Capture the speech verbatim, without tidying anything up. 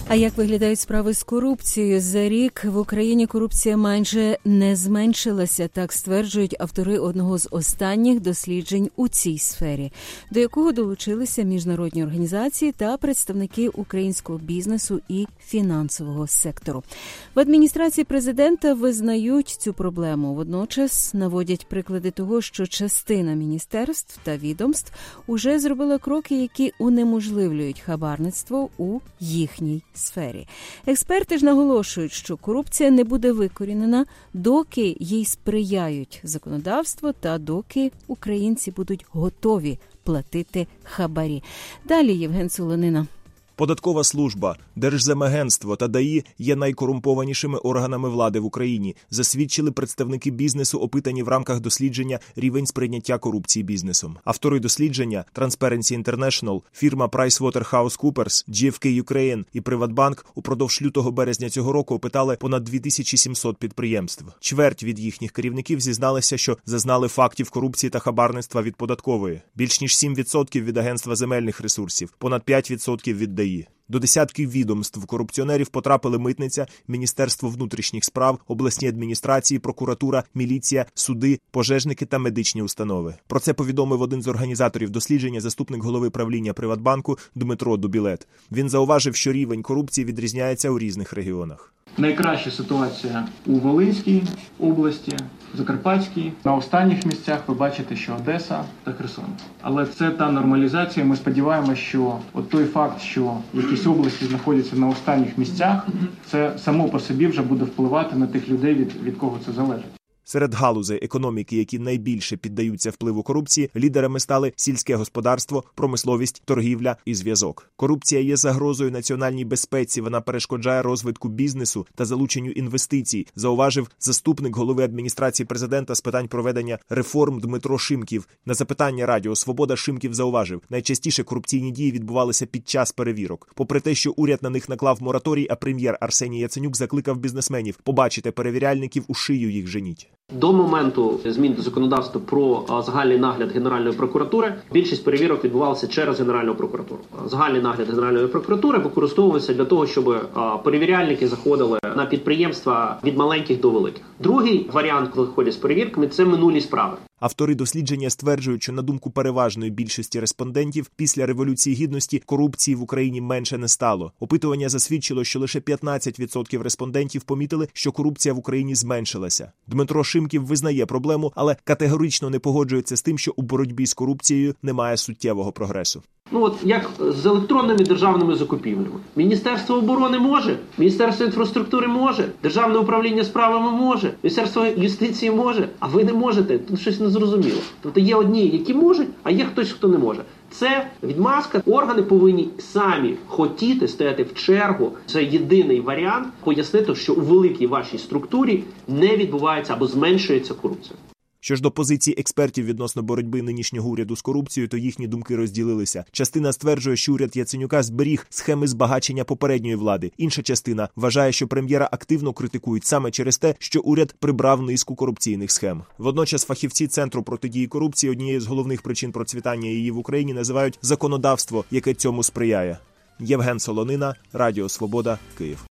А як виглядають справи з корупцією? За рік в Україні корупція майже не зменшилася, так стверджують автори одного з останніх досліджень у цій сфері, до якого долучилися міжнародні організації та представники українського бізнесу і фінансового сектору. В адміністрації президента визнають цю проблему. Водночас наводять приклади того, що частина міністерств та відомств уже зробила кроки, які унеможливлюють хабарництво у їхній сфері. Експерти ж наголошують, що корупція не буде викорінена, доки їй сприяють законодавство та доки українці будуть готові платити хабарі. Далі Євген Солонина. Податкова служба, Держземагентство та ДАІ є найкорумпованішими органами влади в Україні, засвідчили представники бізнесу, опитані в рамках дослідження «Рівень сприйняття корупції бізнесом». Автори дослідження – Transparency International, фірма PricewaterhouseCoopers, джі еф кей Ukraine і Приватбанк упродовж лютого-березня цього року опитали понад дві тисячі сімсот підприємств. Чверть від їхніх керівників зізналися, що зазнали фактів корупції та хабарництва від податкової. Більш ніж сім відсотків від Агентства земельних ресурсів, понад п'ять відсотків від ДАІ. До десятків відомств корупціонерів потрапили Митниця, Міністерство внутрішніх справ, обласні адміністрації, прокуратура, міліція, суди, пожежники та медичні установи. Про це повідомив один з організаторів дослідження, заступник голови правління Приватбанку Дмитро Дубілет. Він зауважив, що рівень корупції відрізняється у різних регіонах. Найкраща ситуація у Волинській області, Закарпатській. На останніх місцях ви бачите, що Одеса та Херсон. Але це та нормалізація. Ми сподіваємося, що от той факт, що якісь області знаходяться на останніх місцях, це само по собі вже буде впливати на тих людей, від, від кого це залежить. Серед галузей економіки, які найбільше піддаються впливу корупції, лідерами стали сільське господарство, промисловість, торгівля і зв'язок. Корупція є загрозою національній безпеці, вона перешкоджає розвитку бізнесу та залученню інвестицій, зауважив заступник голови адміністрації президента з питань проведення реформ Дмитро Шимків. На запитання Радіо Свобода Шимків зауважив, найчастіше корупційні дії відбувалися під час перевірок. Попри те, що уряд на них наклав мораторій, а прем'єр Арсеній Яценюк закликав бізнесменів побачити перевіряльників, у шию їх женіть. До моменту змін до законодавства про загальний нагляд Генеральної прокуратури більшість перевірок відбувалася через Генеральну прокуратуру. Загальний нагляд Генеральної прокуратури використовувався для того, щоб перевіряльники заходили на підприємства від маленьких до великих. Другий варіант, коли ходять з перевірками, це минулі справи. Автори дослідження стверджують, що на думку переважної більшості респондентів, після Революції Гідності корупції в Україні менше не стало. Опитування засвідчило, що лише п'ятнадцять відсотків респондентів помітили, що корупція в Україні зменшилася. Дмитро Шимків визнає проблему, але категорично не погоджується з тим, що у боротьбі з корупцією немає суттєвого прогресу. Ну от як з електронними державними закупівлями. Міністерство оборони може, Міністерство інфраструктури може, Державне управління справами може, Міністерство юстиції може, а ви не можете. Тут щось незрозуміло. Тобто є одні, які можуть, а є хтось, хто не може. Це відмазка. Органи повинні самі хотіти стояти в чергу. Це єдиний варіант пояснити, що у великій вашій структурі не відбувається або зменшується корупція. Що ж до позицій експертів відносно боротьби нинішнього уряду з корупцією, то їхні думки розділилися. Частина стверджує, що уряд Яценюка зберіг схеми збагачення попередньої влади. Інша частина вважає, що прем'єра активно критикують саме через те, що уряд прибрав низку корупційних схем. Водночас фахівці Центру протидії корупції однією з головних причин процвітання її в Україні називають законодавство, яке цьому сприяє. Євген Солонина, Радіо Свобода, Київ.